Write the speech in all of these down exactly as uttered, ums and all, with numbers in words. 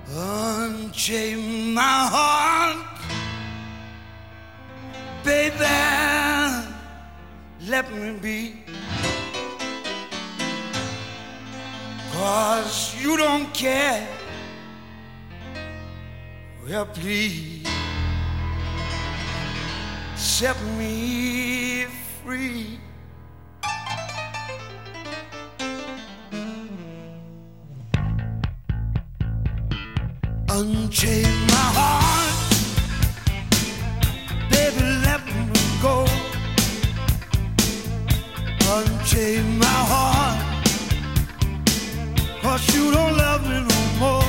Unchain my heart, baby, let me be. 'Cause you don't care. Well, please set me free. Unchain my heart, baby, let me go. Unchain my heart, 'cause you don't love me no more.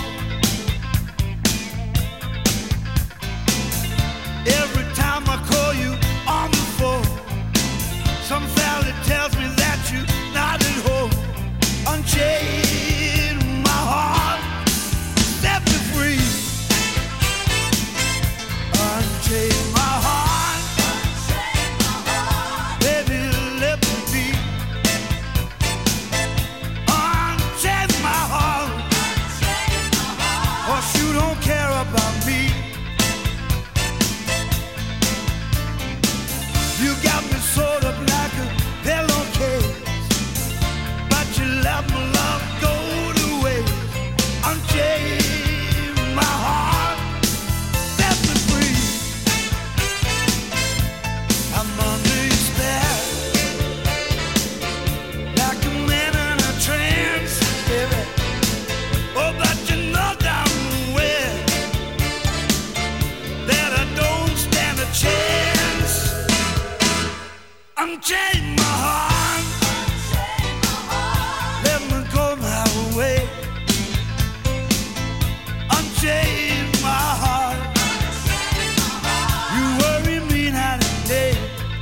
Every time I call you on the phone, some fella tells me that you're not at home. Unchain my heart, set me free. Unchain my heart, baby, let me be. Unchain my heart, 'cause you don't care about me. You got me sort of like a pillowcase, but you let my love go to waste. Unchain my heart, set me free. I'm under your spell, like a man in a trance, baby. Oh, but you know damn well that I don't stand a chance. Unchain my heart, let me go my way. Unchain my heart, you worry me night and day.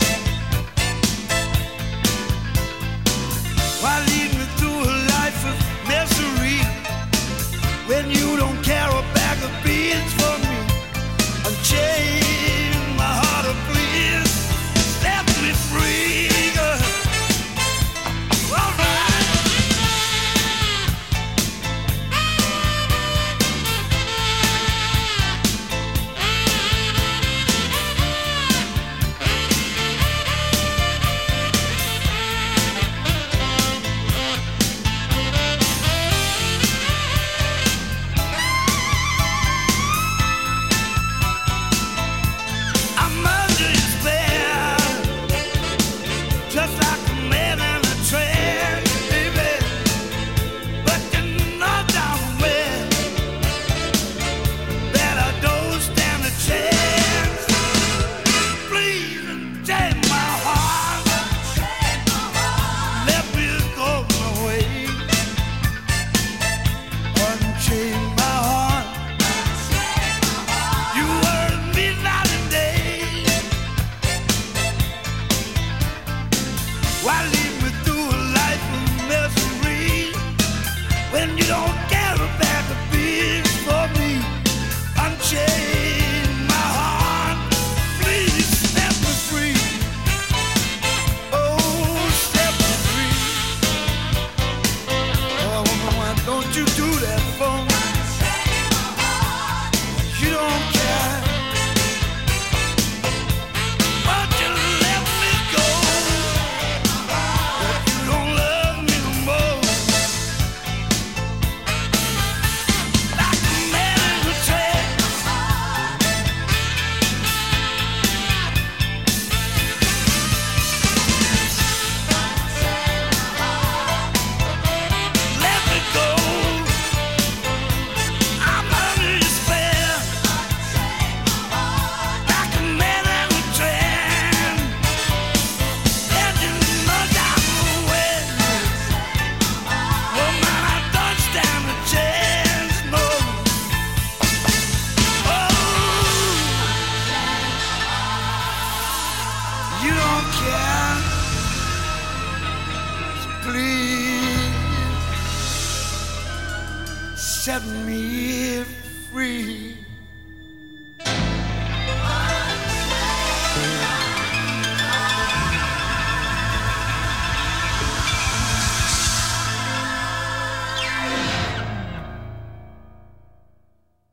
Why lead me through a life of misery when you don't care a bag of beans for me? Unchain my heart, oh please set me free, girl. All right. I'm under your spell, just like a man in a trance, baby. But you know damn well that I don't stand a chance. Please unchain my heart, let me go my way. Unchain my heart, you worry me night and day. Why lead me through a life of misery when you don't care a bag of beans for me? Unchain my heart, please set me free. Oh, set me free. Oh, woman, why don't you do that for me? You don't care. Won't you let me go? If you don't love me no more, like a man in a trance. Let me go. I'm under your spell, like a man in a trance. And you know damn well, oh man, I don't stand a chance, no. Oh, you don't care. So please set me free.